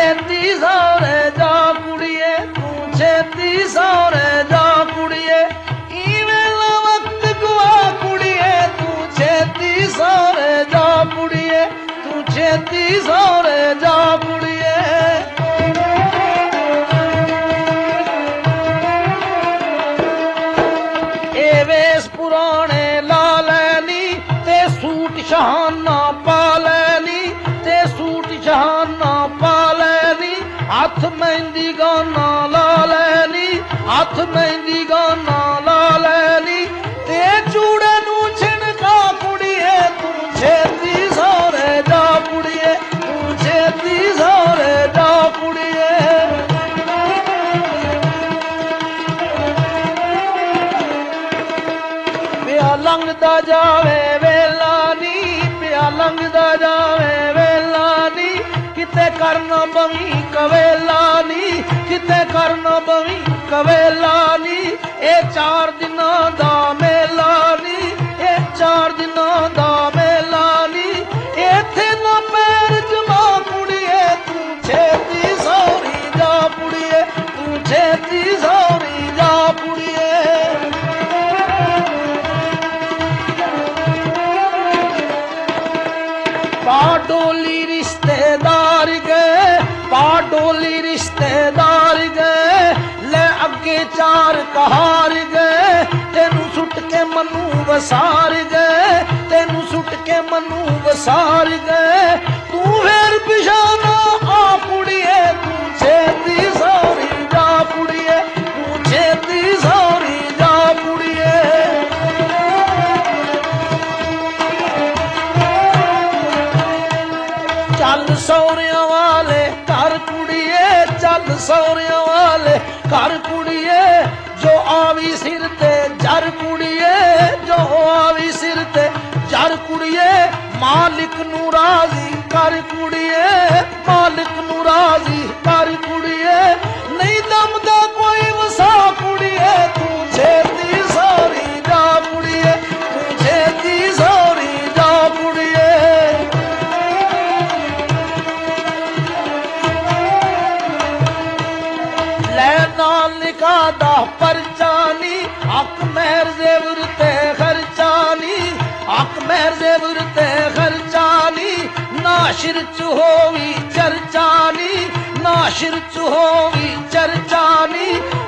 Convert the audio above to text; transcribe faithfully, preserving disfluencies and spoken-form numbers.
छेती सौरे जा कुड़िए तू छेती सौरे जा कुड़िए इवेला वक्त गुआ कुड़िए तू छेती सौरे जा कुड़िए तू छेती सौरे जा कुड़िए पुराने ला लैनी ते सूट शहाना पा लैनी ते सूट शहाना पा लैनी हथ मेहंदी गाना ला लैनी हथ मेहंदी गाना ला लैनी ते चूड़े नू छिनका कुड़िए तू छेती सौरे जा कुड़िए तू छेती सौरे जा कुड़िए लंघदा जावे वेला नी पिया लंघदा जावे वेला नी किते करना बवी कवेला नी किते करना बवी कवेला नी ए चार दिनां दा मेला नी ए चार दिनां दा मेला नी इत्थे ना पैर जमा कुड़िए तू छेती सौरी जा कुड़िए तू छेती सौरी जा कुड़िए पाडोली रिश्तेदार गए पाडोली रिश्तेदार गए ले अगे चार कहार गए तेनू सुट के मनु वसार गए तेनू सुट के मनु वसार गए तू फिर पिछाना आ कुड़िए तू छेती सौरी जा कुड़िए तू छेती सौरी जा कुड़िए चल सौरिया वाले घर कुड़िए चल सौरिया वाले घर कुड़िए जो आवी सिर ते जर कुड़िए जो आवी सिर ते जर कुड़िए मालिक नू राजी कर कुड़िए मालिक नू राजी कर कुड़िए नहीं दमदा कोई वसा कुड़िए तू छेती सौरी जा कुड़िए तू छेती सौरी जा कुड़िए नालिका दा परचानी हक मेहर जेवर ते खर्चानी हक मेहर जेवर ते खर्चानी नाशिर च होवी चर्चानी नाशिर च होवी चर्चानी